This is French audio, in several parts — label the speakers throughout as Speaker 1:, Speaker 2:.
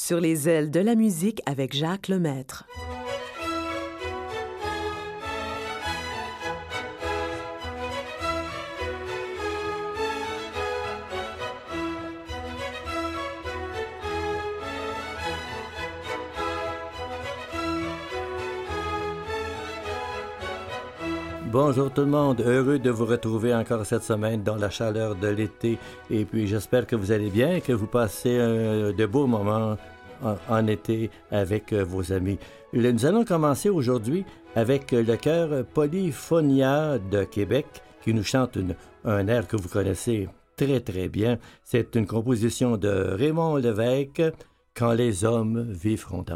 Speaker 1: Sur les ailes de la musique avec Jacques Lemaître.
Speaker 2: Bonjour tout le monde, heureux de vous retrouver encore cette semaine dans la chaleur de l'été et puis j'espère que vous allez bien et que vous passez de beaux moments en été avec vos amis. Nous allons commencer aujourd'hui avec le chœur Polyphonia de Québec qui nous chante un air que vous connaissez très très bien. C'est une composition de Raymond Lévesque, « Quand les hommes vivront d'amour ».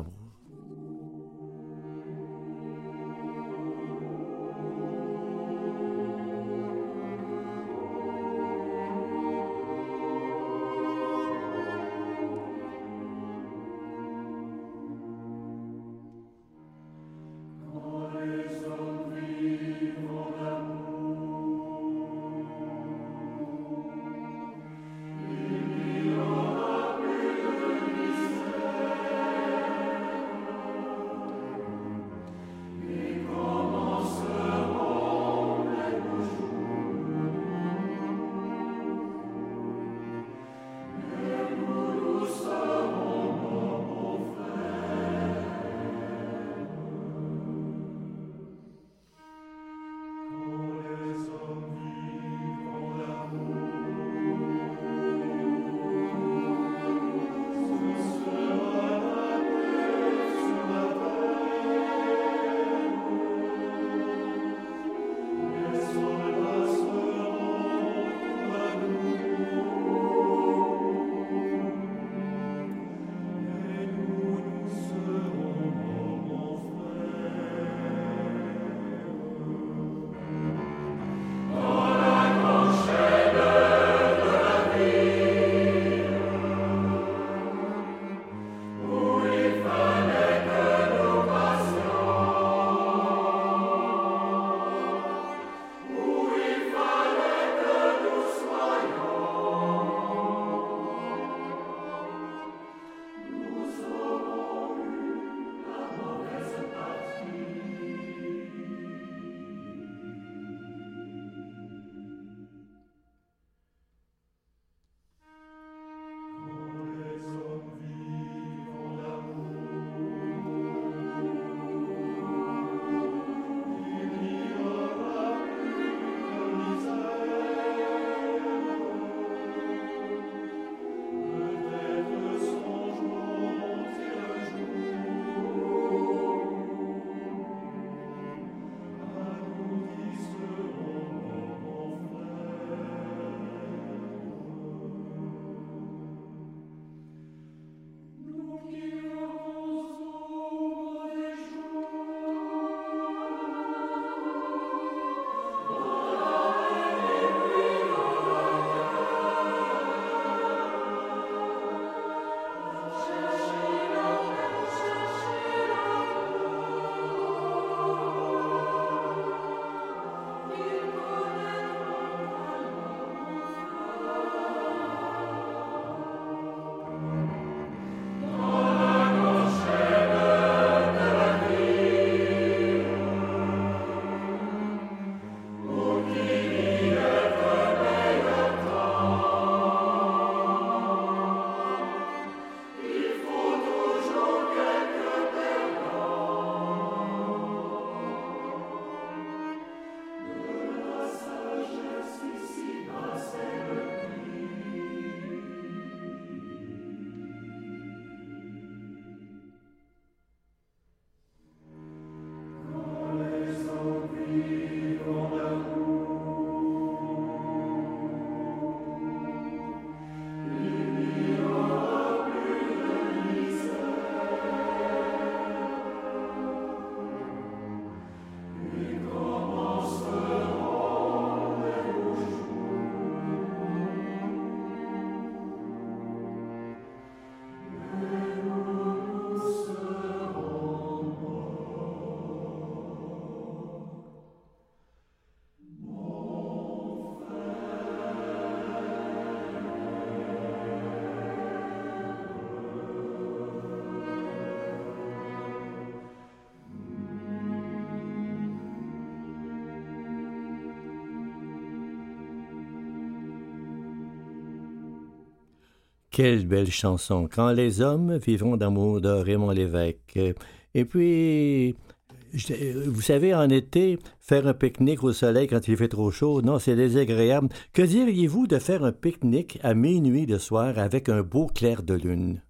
Speaker 2: Quelle belle chanson. Quand les hommes vivront d'amour de Raymond Lévesque. Et puis, vous savez, en été, faire un pique-nique au soleil quand il fait trop chaud, non, c'est désagréable. Que diriez-vous de faire un pique-nique à minuit le soir avec un beau clair de lune?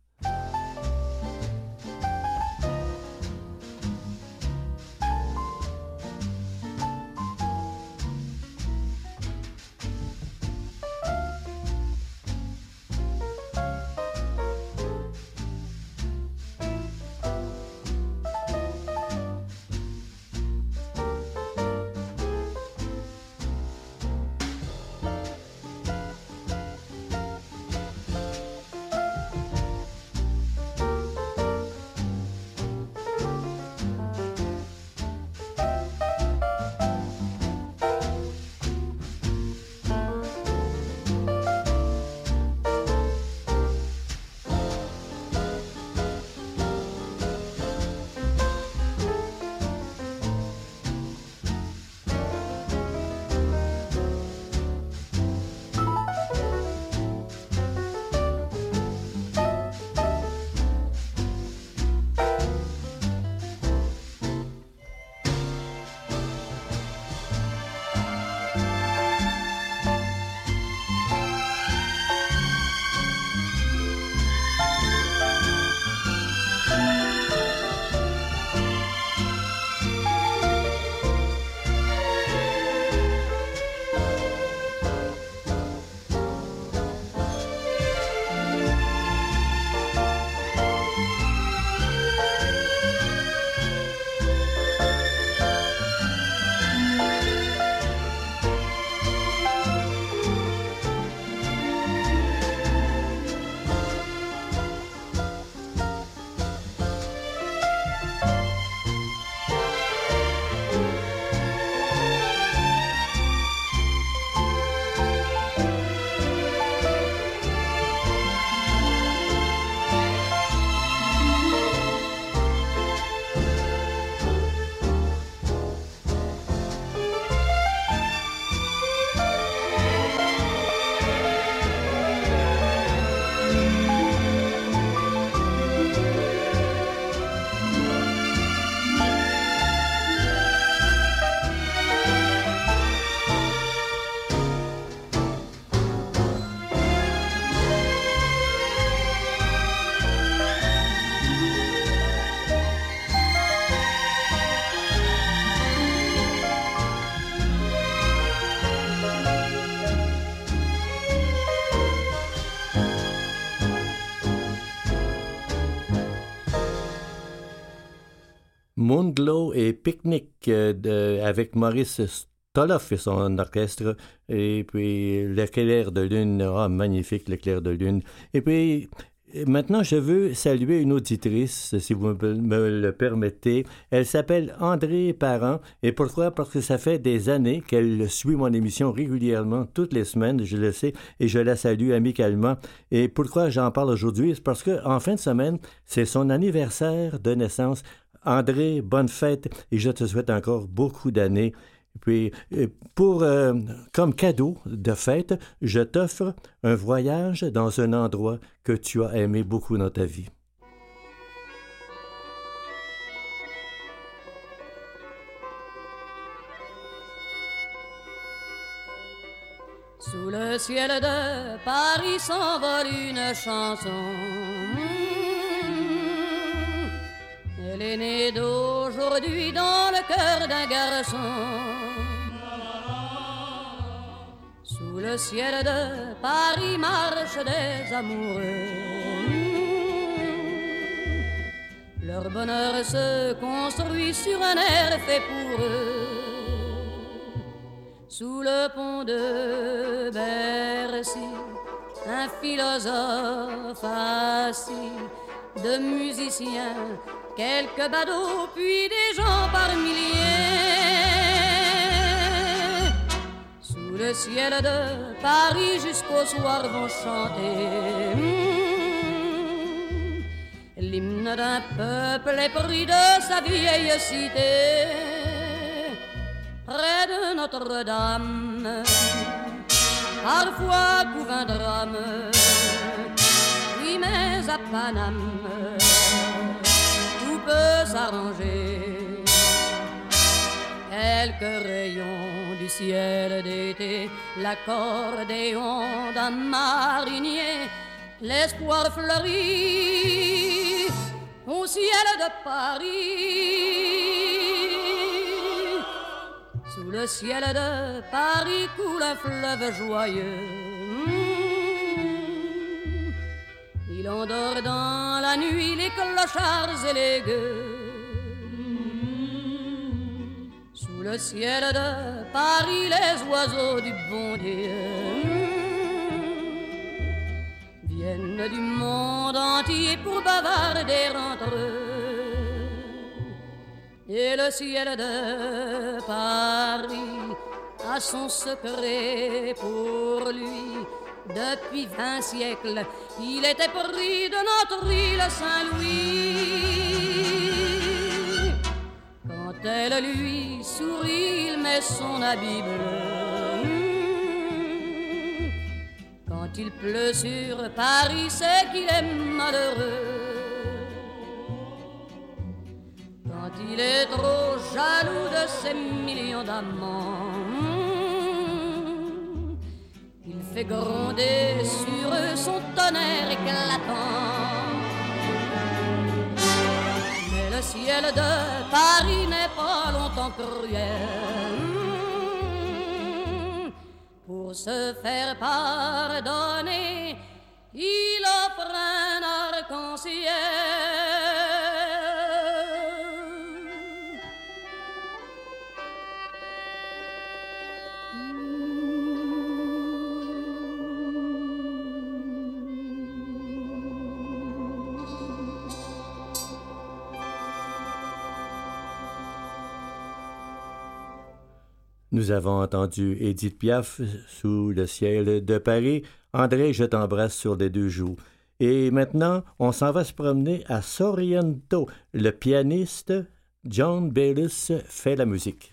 Speaker 2: Moonglow et Picnic avec Maurice Stoloff et son orchestre. Et puis l'éclair de lune, magnifique l'éclair de lune. Et puis maintenant, je veux saluer une auditrice, si vous me le permettez. Elle s'appelle André Parent. Et pourquoi? Parce que ça fait des années qu'elle suit mon émission régulièrement, toutes les semaines, je le sais, et je la salue amicalement. Et pourquoi j'en parle aujourd'hui? C'est parce qu'en fin de semaine, c'est son anniversaire de naissance. André, bonne fête et je te souhaite encore beaucoup d'années. Puis, comme cadeau de fête, je t'offre un voyage dans un endroit que tu as aimé beaucoup dans ta vie.
Speaker 3: Sous le ciel de Paris s'envole une chanson. Elle est née d'aujourd'hui dans le cœur d'un garçon. Sous le ciel de Paris marchent des amoureux. Leur bonheur se construit sur un air fait pour eux. Sous le pont de Bercy, un philosophe assis, de musiciens, quelques badauds, puis des gens par milliers. Sous le ciel de Paris jusqu'au soir vont chanter l'hymne d'un peuple épris de sa vieille cité. Près de Notre-Dame, parfois couvre un drame. mais à Paname, tout peut s'arranger. Quelques rayons du ciel d'été, l'accordéon d'un marinier, l'espoir fleurit au ciel de Paris. Sous le ciel de Paris coule un fleuve joyeux. Il endort dans la nuit les clochards et les gueux. Sous le ciel de Paris les oiseaux du bon Dieu viennent du monde entier pour bavarder entre eux. Et le ciel de Paris a son secret pour lui. Depuis 20 siècles, il était pris de notre île Saint-Louis. Quand elle lui sourit, il met son habit bleu. Quand il pleut sur Paris, c'est qu'il est malheureux. Quand il est trop jaloux de ses millions d'amants, il fait gronder sur eux son tonnerre éclatant. Mais le ciel de Paris n'est pas longtemps cruel. Pour se faire pardonner, il offre un arc-en-ciel.
Speaker 2: Nous avons entendu Édith Piaf sous le ciel de Paris. André, je t'embrasse sur les deux joues. Et maintenant, on s'en va se promener à Sorrento. Le pianiste John Bayliss fait la musique.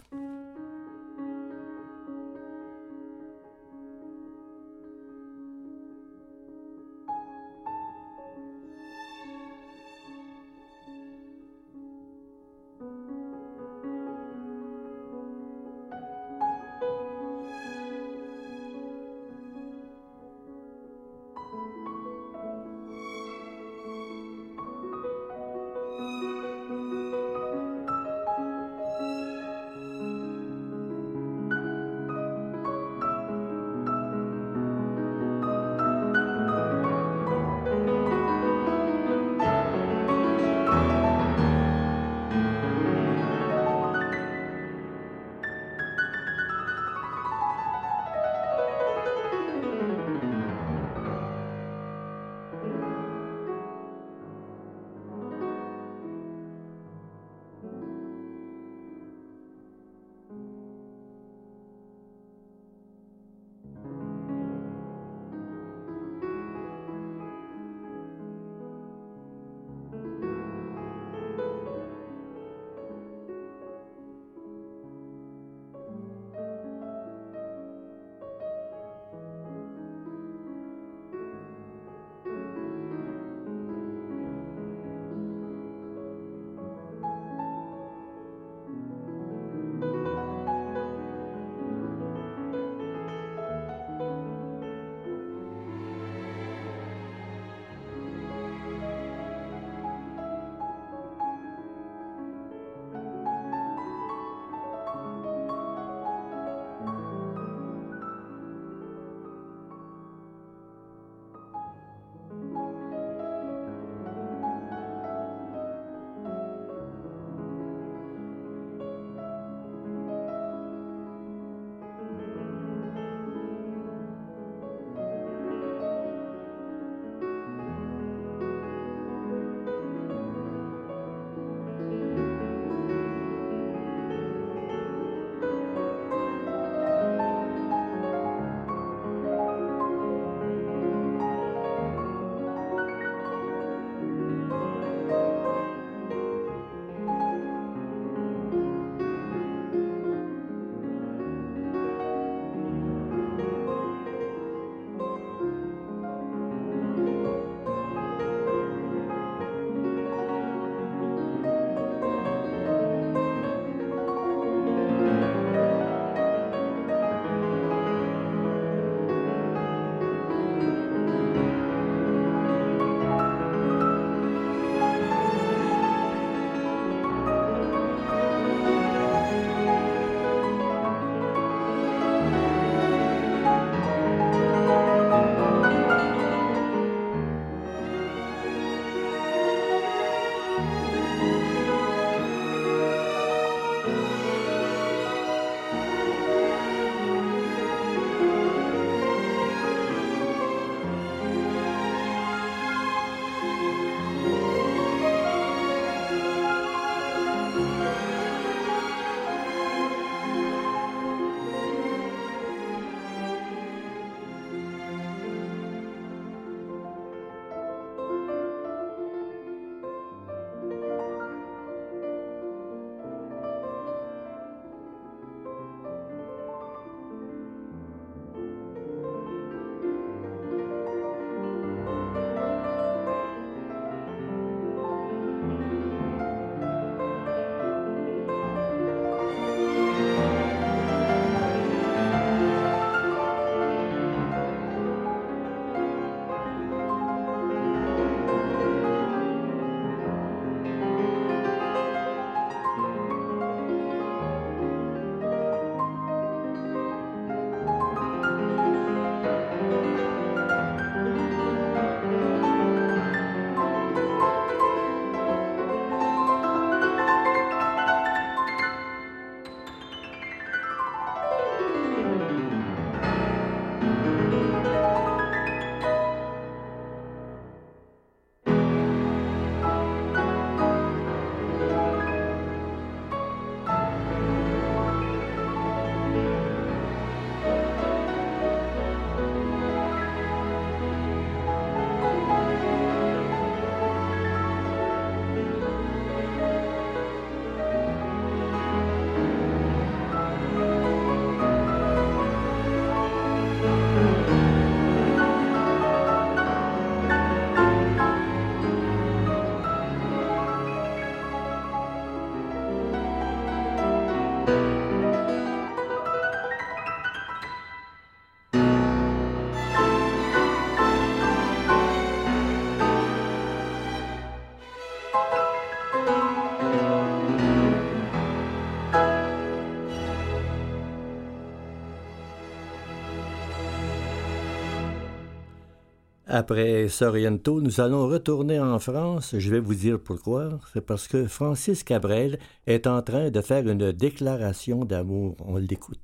Speaker 2: Après Sorrento, nous allons retourner en France. Je vais vous dire pourquoi. C'est parce que Francis Cabrel est en train de faire une déclaration d'amour. On l'écoute.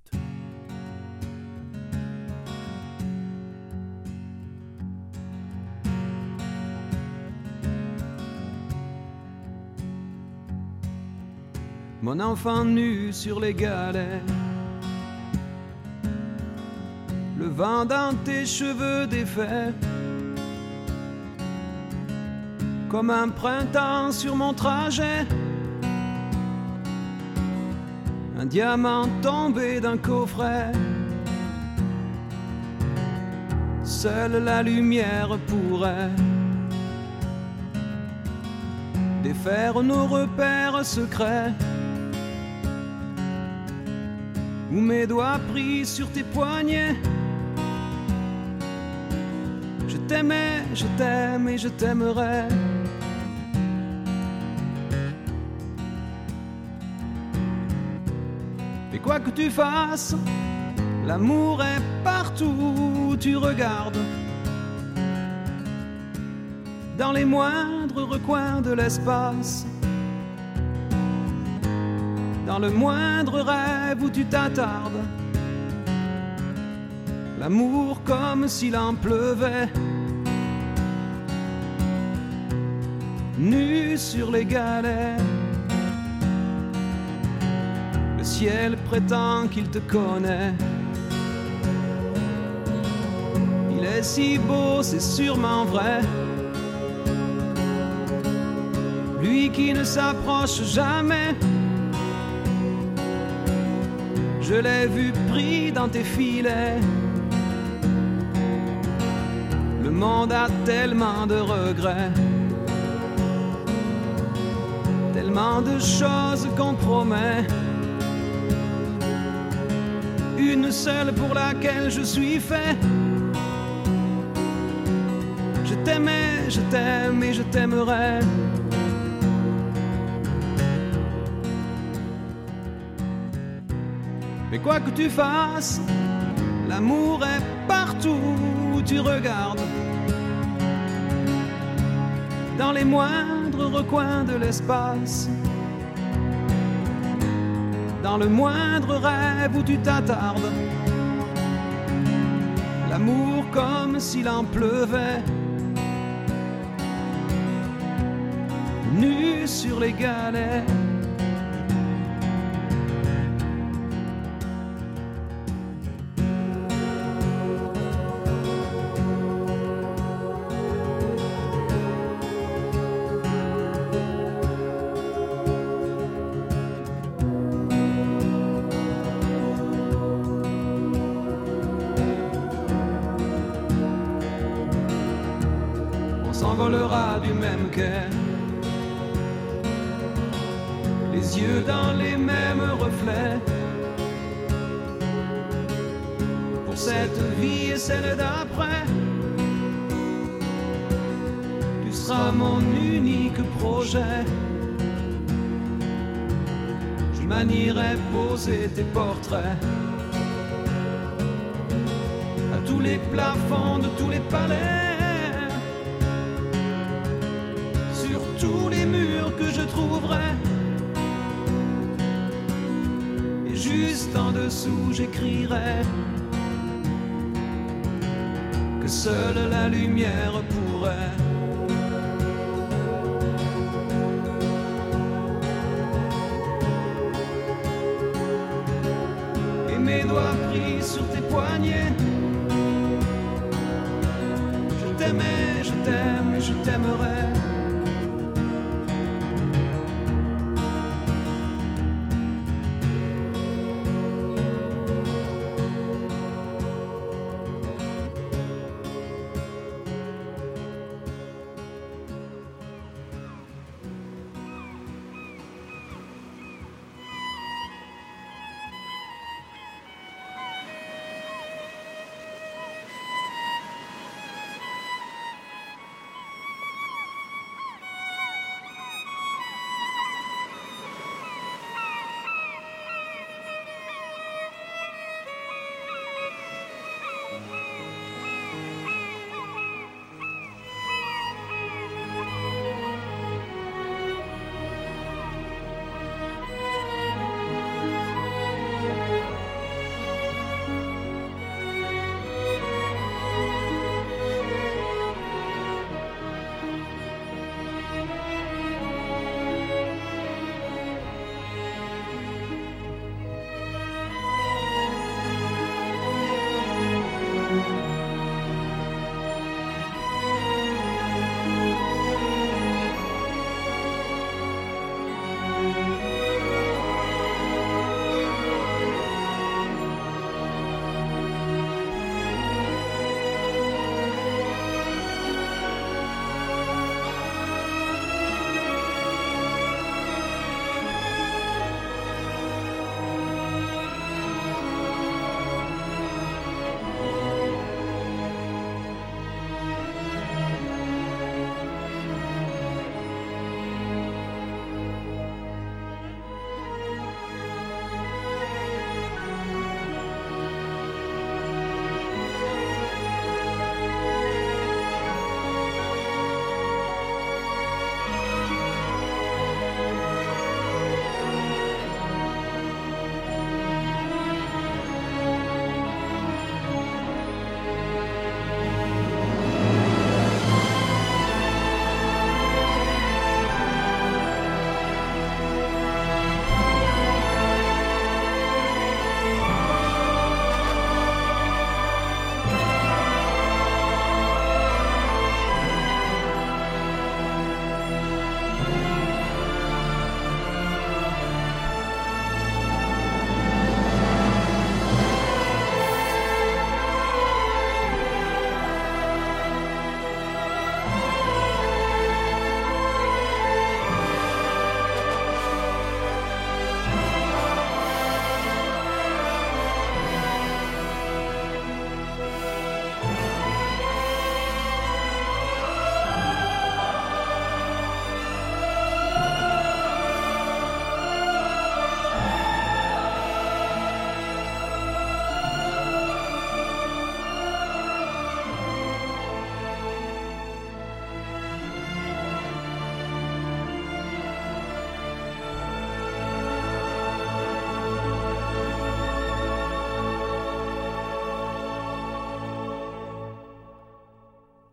Speaker 4: Mon enfant nu sur les galets, le vent dans tes cheveux défaits, comme un printemps sur mon trajet, un diamant tombé d'un coffret. Seule la lumière pourrait défaire nos repères secrets, où mes doigts pris sur tes poignets. Je t'aimais, je t'aime et je t'aimerai. Et quoi que tu fasses, l'amour est partout où tu regardes, dans les moindres recoins de l'espace, dans le moindre rêve où tu t'attardes. L'amour comme s'il en pleuvait, nu sur les galets. Le ciel prétend qu'il te connaît. Il est si beau, c'est sûrement vrai. Lui qui ne s'approche jamais. Je l'ai vu pris dans tes filets. Le monde a tellement de regrets, tellement de choses qu'on promet. Une seule pour laquelle je suis fait. Je t'aimais, je t'aime et je t'aimerai. Mais quoi que tu fasses, l'amour est partout où tu regardes, dans les moindres recoins de l'espace, dans le moindre rêve où tu t'attardes. L'amour comme s'il en pleuvait, nu sur les galets. S'envolera du même quai, les yeux dans les mêmes reflets. Pour cette vie et celle d'après, tu seras mon unique projet. Je manierai poser tes portraits à tous les plafonds de tous les palais, tous les murs que je trouverai. Et juste en dessous j'écrirai que seule la lumière pourrait et mes doigts pris sur tes poignets. Je t'aimais, je t'aime et je t'aimerai.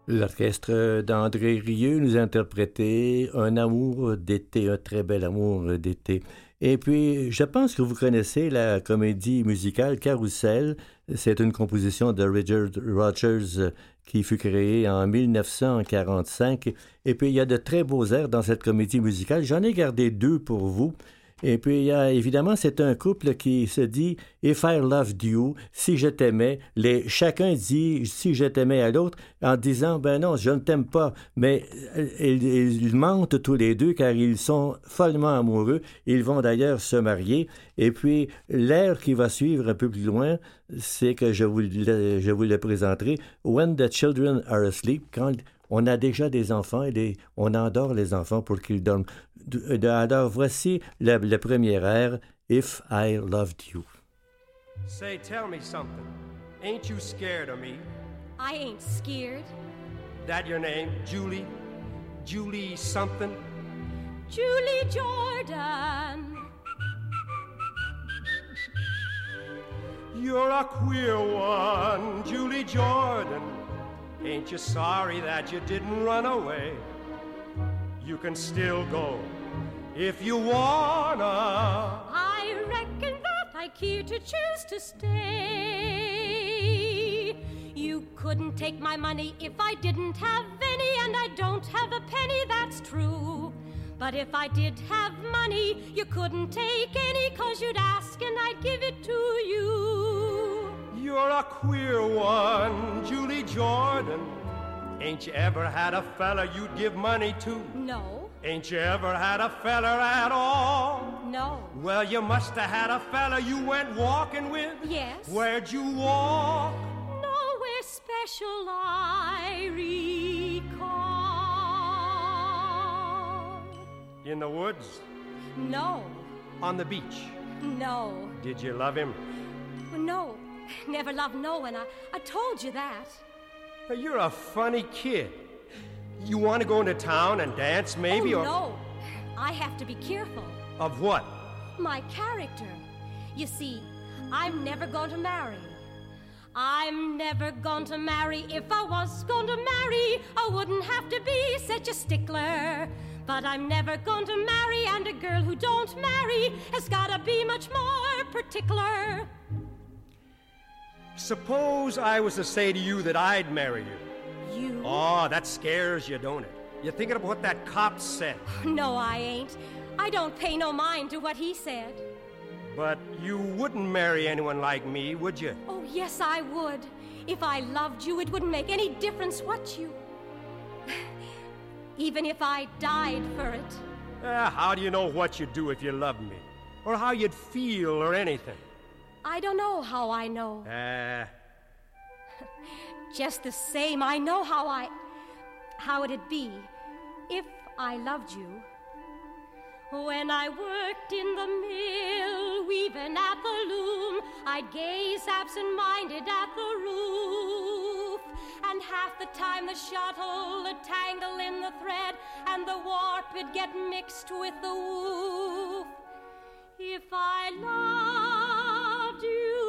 Speaker 2: L'orchestre d'André Rieu nous a interprété Un amour d'été, un très bel amour d'été. Et puis, je pense que vous connaissez la comédie musicale Carousel. C'est une composition de Richard Rodgers qui fut créée en 1945. Et puis, il y a de très beaux airs dans cette comédie musicale. J'en ai gardé 2 pour vous. Et puis, il y a, évidemment, c'est un couple qui se dit « If I loved you », si je t'aimais. Chacun dit « si je t'aimais » à l'autre en disant « ben non, je ne t'aime pas ». Mais ils mentent tous les deux car ils sont follement amoureux. Ils vont d'ailleurs se marier. Et puis, l'air qui va suivre un peu plus loin, c'est que je vous le présenterai « When the children are asleep », quand on a déjà des enfants et on endort les enfants pour qu'ils dorment. Alors, voici le premier air, If I Loved You.
Speaker 5: Say, tell me something. Ain't you scared of me?
Speaker 3: I ain't scared.
Speaker 5: That your name? Julie? Julie something?
Speaker 3: Julie Jordan.
Speaker 5: You're a queer one, Julie Jordan. Ain't you sorry that you didn't run away? You can still go if you wanna.
Speaker 3: I reckon that I care to choose to stay. You couldn't take my money if I didn't have any, and I don't have a penny, that's true. But if I did have money, you couldn't take any, 'cause you'd ask and I'd give it to you.
Speaker 5: You're a queer one, Julie Jordan. Ain't you ever had a fella you'd give money to?
Speaker 3: No.
Speaker 5: Ain't you ever had a fella at all?
Speaker 3: No.
Speaker 5: Well, you must have had a fella you went walking with.
Speaker 3: Yes.
Speaker 5: Where'd you walk?
Speaker 3: Nowhere special I recall.
Speaker 5: In the woods?
Speaker 3: No.
Speaker 5: On the beach?
Speaker 3: No.
Speaker 5: Did you love him?
Speaker 3: No. Never loved no one. I told you that.
Speaker 5: You're a funny kid. You want to go into town and dance, maybe?
Speaker 3: Oh,
Speaker 5: or
Speaker 3: no. I have to be careful.
Speaker 5: Of what?
Speaker 3: My character. You see, I'm never going to marry. I'm never going to marry. If I was going to marry, I wouldn't have to be such a stickler. But I'm never going to marry, and a girl who don't marry has got to be much more particular.
Speaker 5: Suppose I was to say to you that I'd marry you.
Speaker 3: You?
Speaker 5: Oh, that scares you, don't it? You're thinking of what that cop said.
Speaker 3: No, I ain't. I don't pay no mind to what he said.
Speaker 5: But you wouldn't marry anyone like me, would you?
Speaker 3: Oh, yes, I would. If I loved you, it wouldn't make any difference what you... Even if I died for it.
Speaker 5: How do you know what you'd do if you loved me? Or how you'd feel or anything?
Speaker 3: I don't know how I know. Just the same, I know how it'd be if I loved you. When I worked in the mill, weaving at the loom, I'd gaze absent-minded at the roof. And half the time the shuttle would tangle in the thread, and the warp would get mixed with the woof. If I loved you...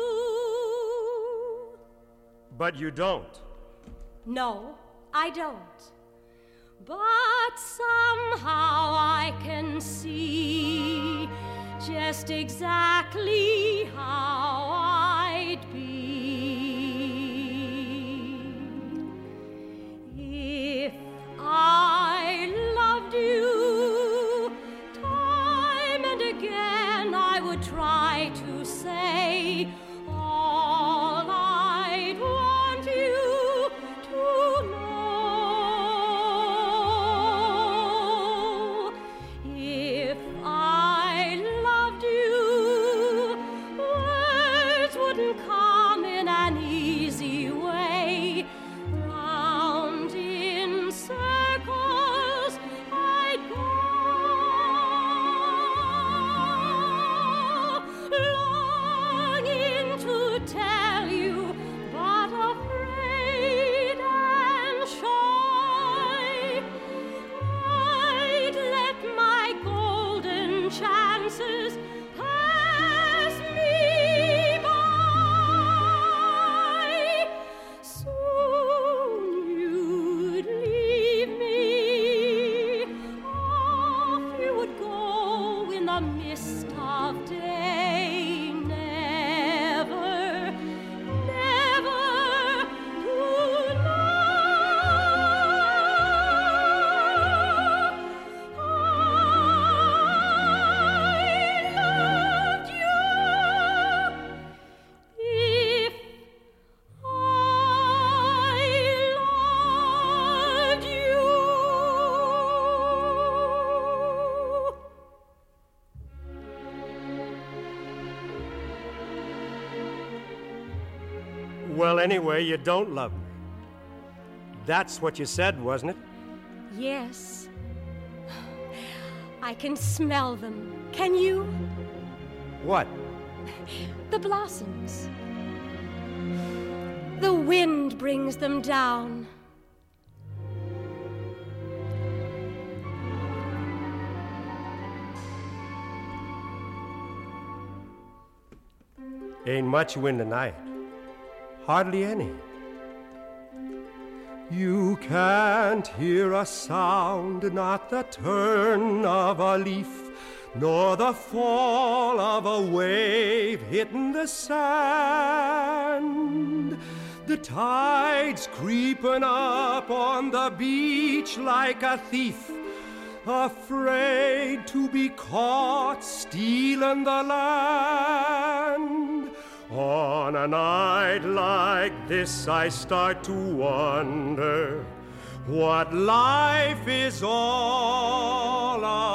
Speaker 5: But you don't.
Speaker 3: No, I don't. But somehow I can see just exactly how I'd be if I loved you. Time and again I would try to say all I'd want you to know. If I loved you, well,
Speaker 5: Well, anyway, you don't love me. That's what you said, wasn't it?
Speaker 3: Yes. I can smell them. Can you?
Speaker 5: What?
Speaker 3: The blossoms. The wind brings them down.
Speaker 5: Ain't much wind tonight. Hardly any. You can't hear a sound, not the turn of a leaf, nor the fall of a wave hitting the sand. The tide's creeping up on the beach like a thief, afraid to be caught stealing the land. On a night like this, I start to wonder what life is all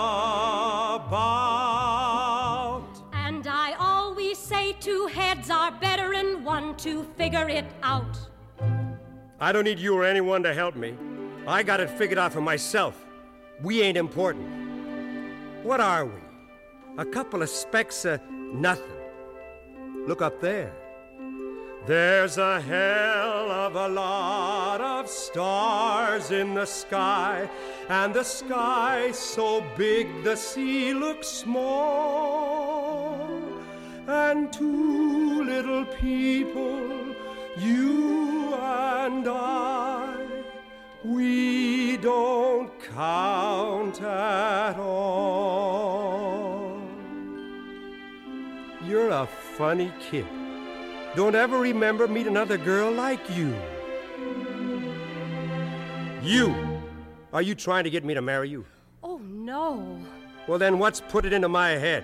Speaker 5: about.
Speaker 3: And I always say 2 heads are better than 1 to figure it out.
Speaker 5: I don't need you or anyone to help me. I got it figured out for myself. We ain't important. What are we? A couple of specks of nothing. Look up there. There's a hell of a lot of stars in the sky, and the sky's so big the sea looks small. And 2 little people, you and I, we don't count at all. You're a funny kid. Don't ever remember meet another girl like you. You! Are you trying to get me to marry you?
Speaker 3: Oh, no.
Speaker 5: Well, then what's put it into my head?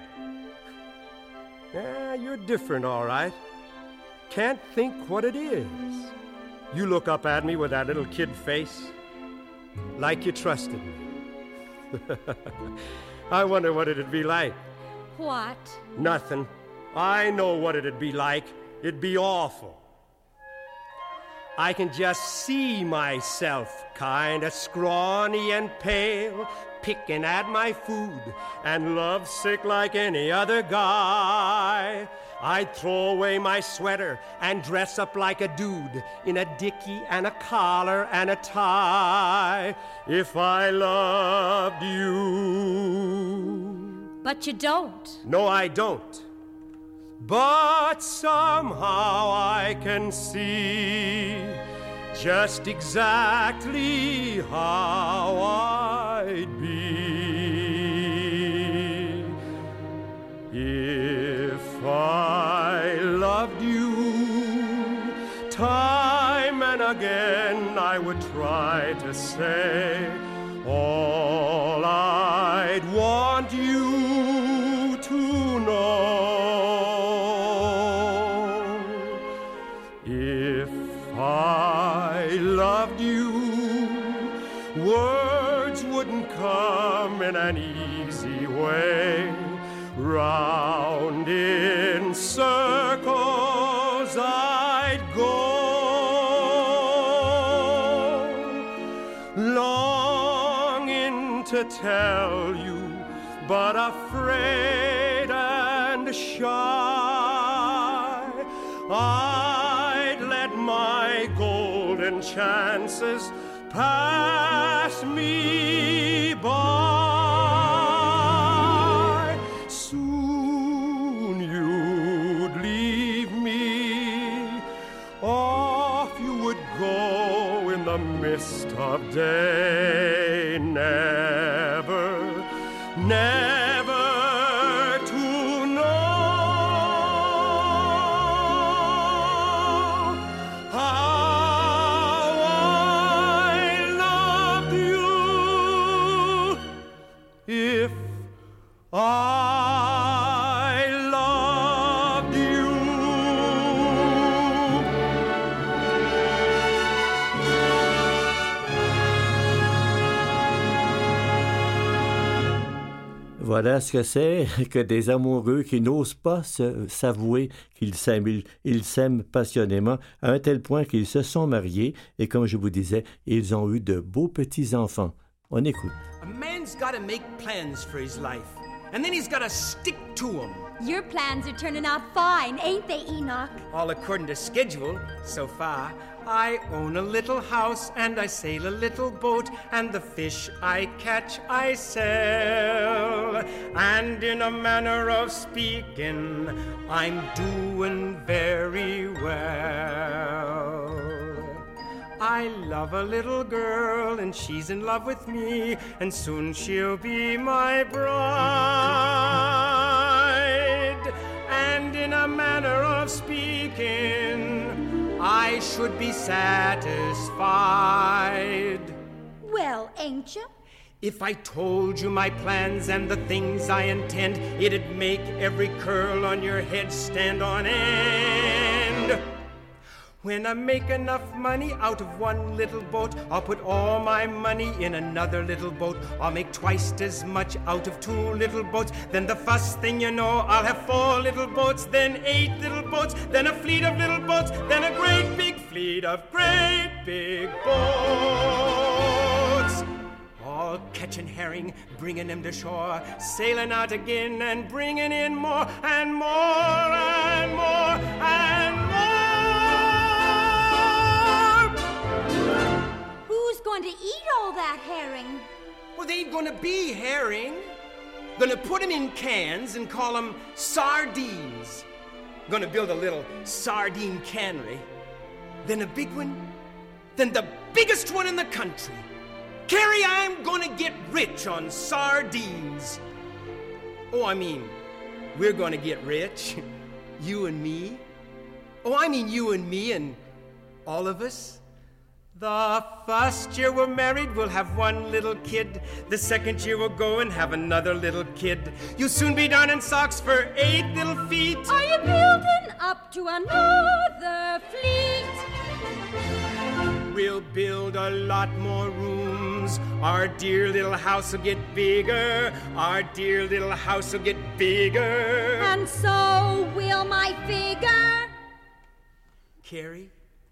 Speaker 5: Yeah, you're different, all right. Can't think what it is. You look up at me with that little kid face, like you trusted me. I wonder what it'd be like.
Speaker 3: What?
Speaker 5: Nothing. I know what it'd be like. It'd be awful. I can just see myself, kind of scrawny and pale, picking at my food and lovesick like any other guy. I'd throw away my sweater and dress up like a dude in a dickie and a collar and a tie if I loved you.
Speaker 3: But you don't.
Speaker 5: No, I don't. But somehow I can see just exactly how I'd be if I loved you. Time and again I would try to say all I'd want you to know. I loved you, words wouldn't come in an easy way. Round in circles I'd go, longing to tell you, but afraid and shy. I'd let my golden chances pass me by. Soon you'd leave me, off you would go in the mist of day. Never, never to know if I loved you.
Speaker 2: Voilà ce que c'est que des amoureux qui n'osent pas s'avouer qu'ils s'aiment passionnément à un tel point qu'ils se sont mariés et, comme je vous disais, ils ont eu de beaux petits-enfants. On écoute.
Speaker 6: A man's got to make plans for his life, and then he's got to stick to them.
Speaker 7: Your plans are turning out fine, ain't they, Enoch?
Speaker 6: All according to schedule, so far. I own a little house, and I sail a little boat, and the fish I catch I sell. And in a manner of speaking, I'm doing very well. I love a little girl, and she's in love with me, and soon she'll be my bride. And in a manner of speaking, I should be satisfied.
Speaker 7: Well, ain't you?
Speaker 6: If I told you my plans and the things I intend, it'd make every curl on your head stand on end. When I make enough money out of one little boat, I'll put all my money in another little boat. I'll make twice as much out of 2 little boats. Then the first thing you know, I'll have 4 little boats, then 8 little boats, then a fleet of little boats, then a great big fleet of great big boats. All catching herring, bringing them to shore, sailing out again and bringing in more and more and more and more.
Speaker 7: Who's going to eat all that herring?
Speaker 6: Well, they ain't gonna be herring. Gonna put them in cans and call them sardines. Gonna build a little sardine cannery. Then a big one. Then the biggest one in the country. Carrie, I'm gonna get rich on sardines. Oh, I mean, we're gonna get rich. You and me. Oh, I mean you and me and all of us. The first year we're married, we'll have 1 little kid. The second year we'll go and have another little kid. You'll soon be down in socks for 8 little feet.
Speaker 7: Are you building up to another fleet?
Speaker 6: We'll build a lot more rooms. Our dear little house will get bigger. Our dear little house will get bigger.
Speaker 7: And so will my figure.
Speaker 6: Carrie?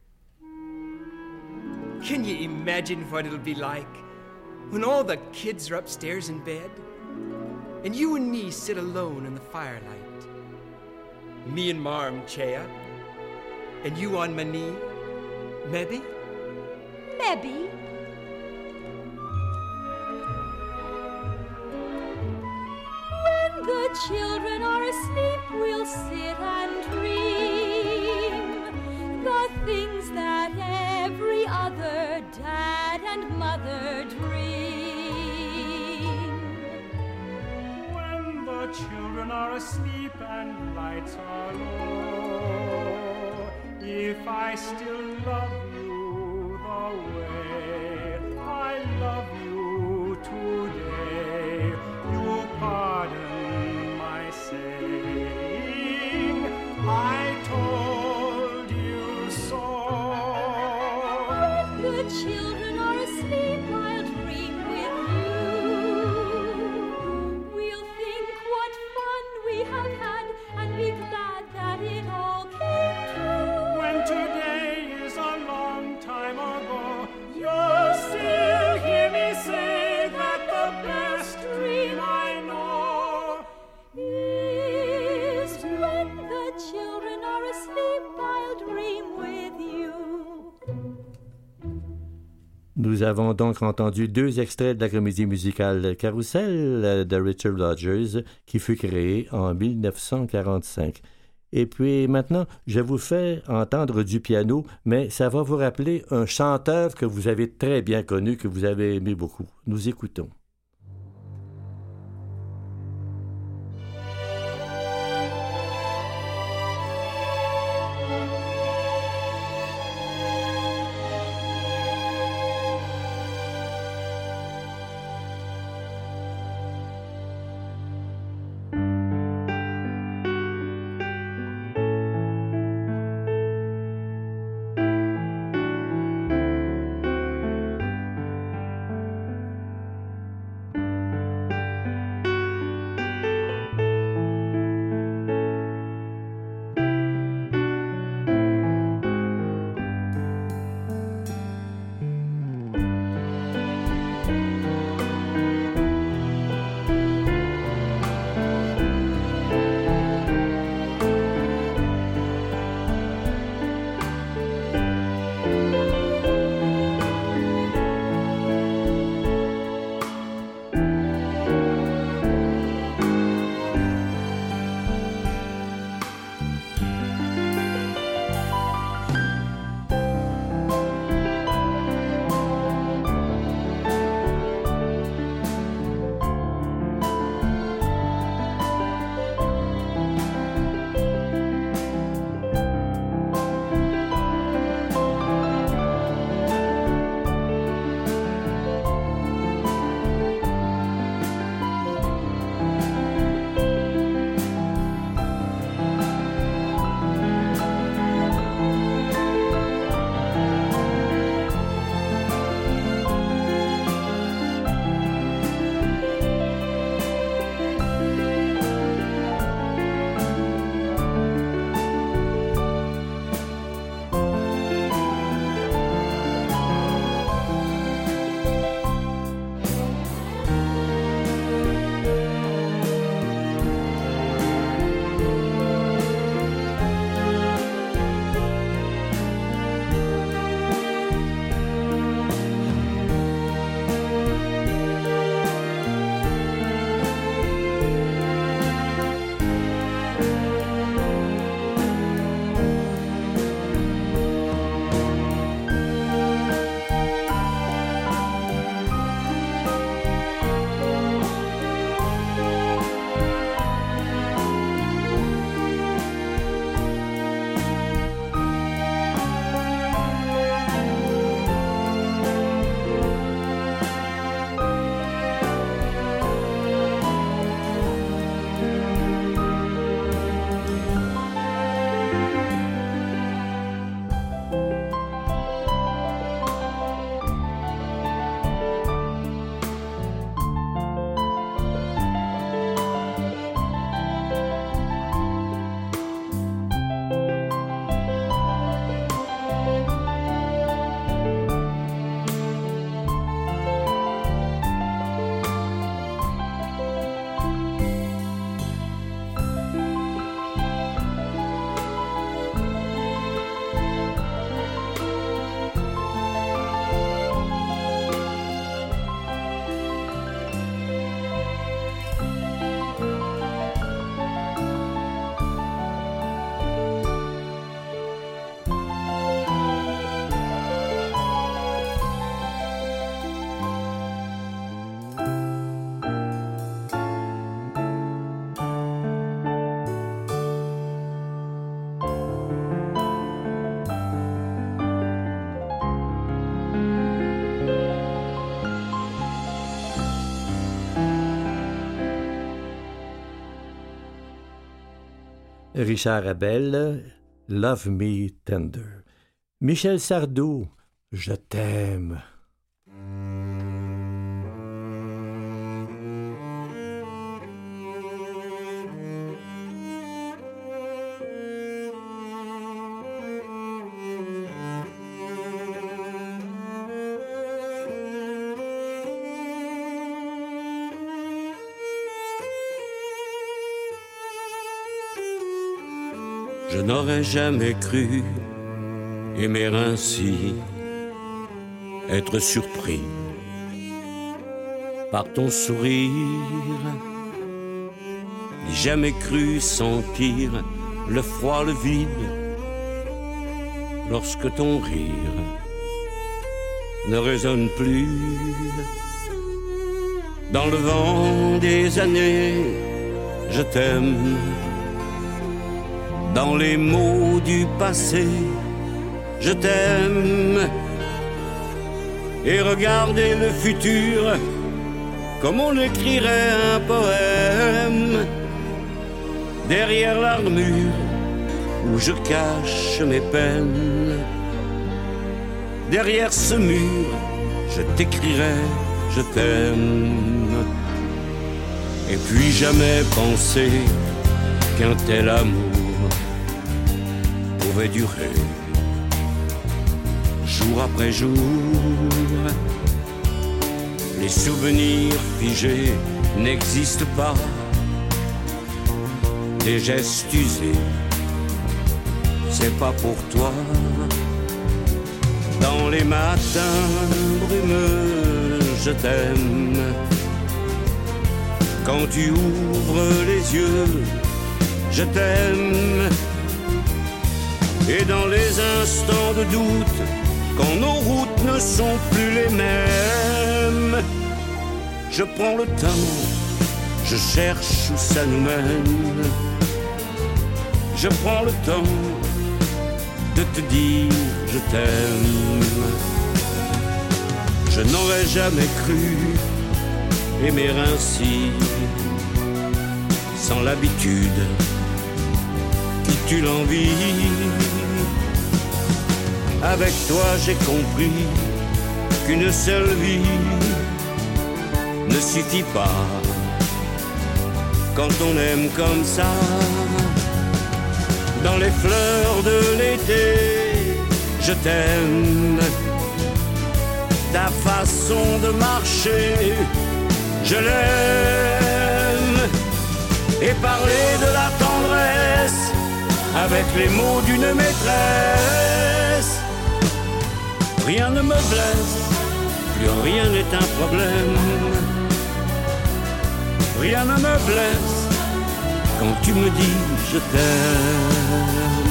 Speaker 6: Can you imagine what it'll be like when all the kids are upstairs in bed and you and me sit alone in the firelight? Me in my armchair and you on my knee? Maybe?
Speaker 7: Maybe. When the children are asleep, we'll sit and dream the things that every other dad and mother dream.
Speaker 8: When the children are asleep and lights are low, if I still love you the way I love you today, you pardon my saying I told you so.
Speaker 7: When the children are asleep, I'll dream with you. We'll think what fun we have had and be glad that it all came true.
Speaker 8: When today is a long time ago, you'll still hear me say that the best dream I know
Speaker 7: Is when the children are asleep, I'll dream with you.
Speaker 2: Nous avons donc entendu 2 extraits de la comédie musicale Carousel de Richard Rodgers qui fut créée en 1945. Et puis maintenant, je vous fais entendre du piano, mais ça va vous rappeler un chanteur que vous avez très bien connu, que vous avez aimé beaucoup. Nous écoutons. Richard Abel, Love Me Tender. Michel Sardou, Je t'aime.
Speaker 9: Je n'aurais jamais cru aimer ainsi, être surpris par ton sourire. J'ai jamais cru sentir le froid, le vide, lorsque ton rire ne résonne plus. Dans le vent des années, je t'aime. Dans les mots du passé, je t'aime. Et regarder le futur comme on écrirait un poème. Derrière l'armure où je cache mes peines, derrière ce mur, je t'écrirai je t'aime. Et puis jamais penser qu'un tel amour pouvait durer jour après jour. Les souvenirs figés n'existent pas, des gestes usés, c'est pas pour toi. Dans les matins brumeux, je t'aime. Quand tu ouvres les yeux, je t'aime. Et dans les instants de doute, quand nos routes ne sont plus les mêmes, je prends le temps, je cherche où ça nous mène. Je prends le temps de te dire je t'aime. Je n'aurais jamais cru aimer ainsi, sans l'habitude qui tue l'envie. Avec toi j'ai compris qu'une seule vie ne suffit pas quand on aime comme ça. Dans les fleurs de l'été, je t'aime. Ta façon de marcher, je l'aime. Et parler de la tendresse avec les mots d'une maîtresse. Rien ne me blesse, plus rien n'est un problème. Rien ne me blesse quand tu me dis je t'aime.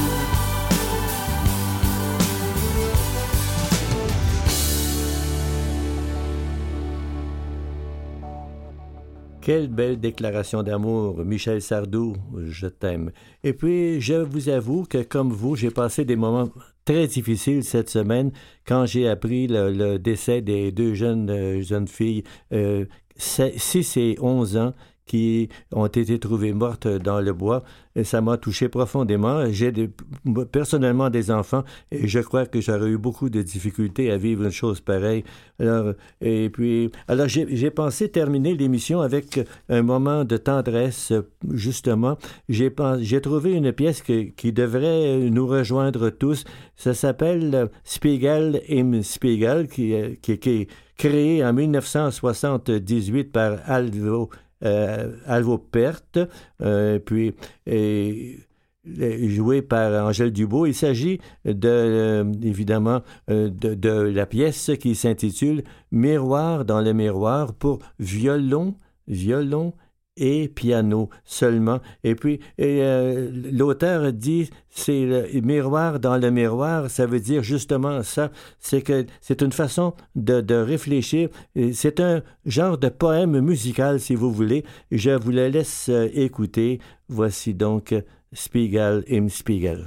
Speaker 2: Quelle belle déclaration d'amour, Michel Sardou, je t'aime. Et puis, je vous avoue que, comme vous, j'ai passé des moments très difficiles cette semaine quand j'ai appris le décès des deux jeunes filles, 6 et 11 ans, qui ont été trouvées mortes dans le bois. Et ça m'a touché profondément. J'ai personnellement des enfants et je crois que j'aurais eu beaucoup de difficultés à vivre une chose pareille. Alors j'ai pensé terminer l'émission avec un moment de tendresse, justement. J'ai trouvé une pièce qui devrait nous rejoindre tous. Ça s'appelle Spiegel im Spiegel, qui est créé en 1978 par Alvo Pärt, puis joué par Angèle Dubois. Il s'agit évidemment de la pièce qui s'intitule Miroir dans le miroir pour violon et piano seulement. Et puis, l'auteur dit, c'est le miroir dans le miroir, ça veut dire justement ça, c'est que c'est une façon de réfléchir. C'est un genre de poème musical, si vous voulez. Je vous le laisse écouter. Voici donc Spiegel im Spiegel.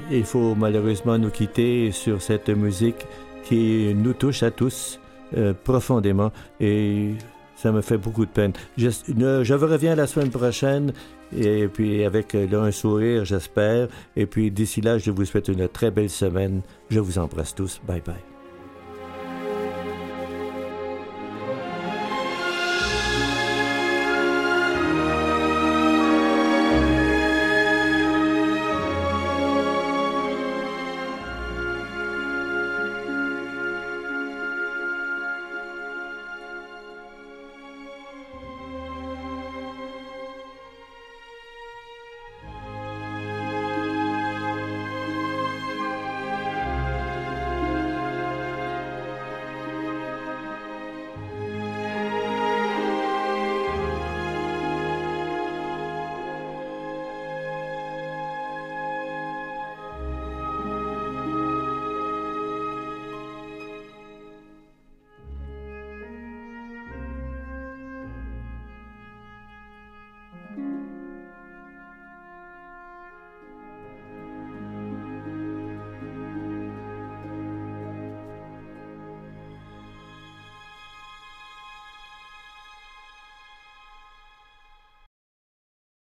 Speaker 2: il faut malheureusement nous quitter sur cette musique qui nous touche à tous profondément et ça me fait beaucoup de peine. Je vous reviens la semaine prochaine et puis avec un sourire, j'espère. Et puis d'ici là, je vous souhaite une très belle semaine. Je vous embrasse tous. Bye bye.